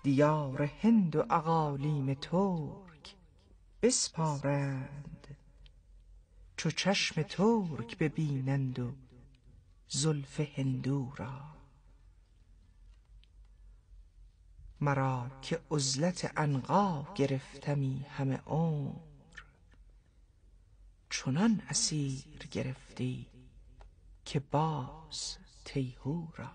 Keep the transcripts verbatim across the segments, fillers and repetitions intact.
دیار هند و اقالیم ترک بسپارند، چو چشم ترک ببینند و زلف هندو را. مرا که عزلت عنقا گرفتمی همه عمر، چنان اسیر گرفتی که باز تیهو را.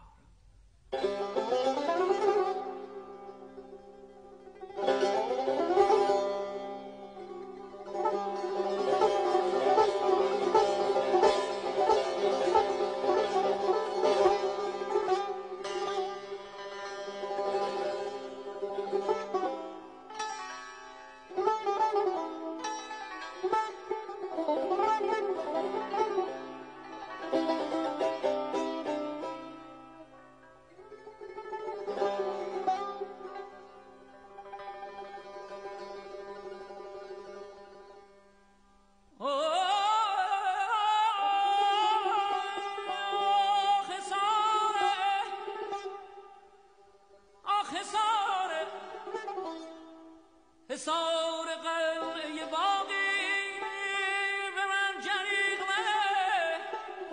حصار قلعه باقی به من جریق مده.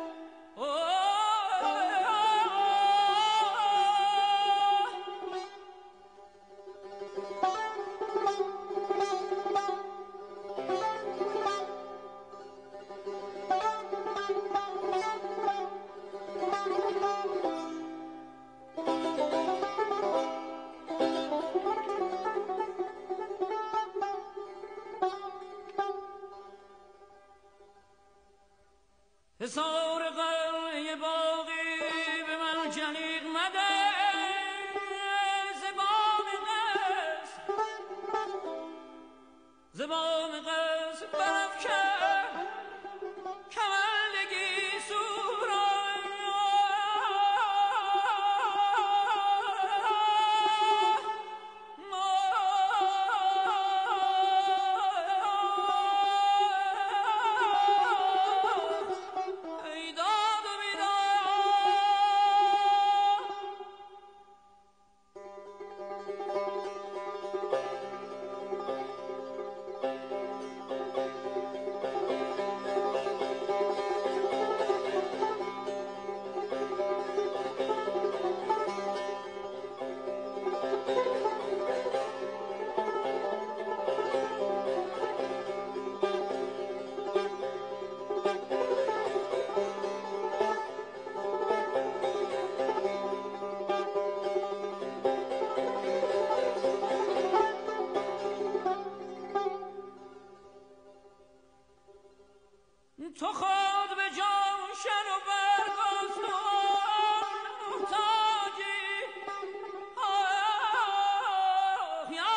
حصار قلعه باقی به من جریق مده. زبان قصر زبان قصر برافکن کمندگی سورا. تو خود به جوشن و برگستوان محتاجی. آه یا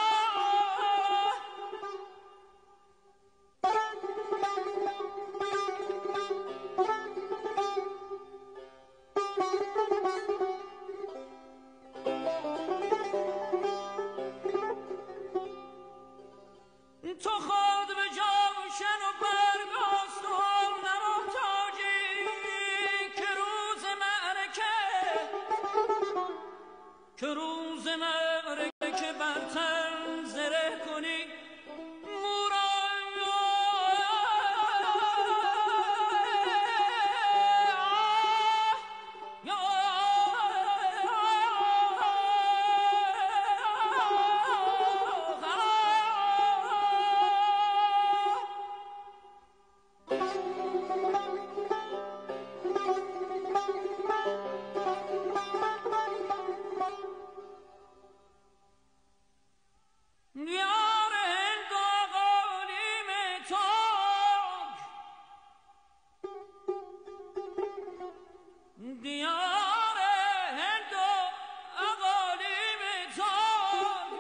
تو خود به جوشن و برگستوان محتاجی. که روز معرکه که روز معرکه بر تن زره کنی مورا. دیار هند و اقالیم ترک دیار هند و اقالیم ترک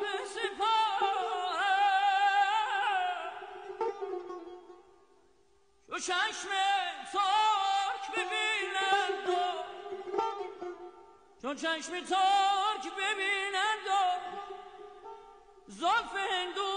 بسپارم. چو چشم ترک ببینند و چو چشم ترک ببینند و زلف هندو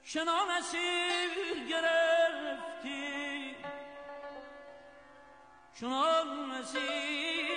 شنو مسیر گرفتی شنو مسیر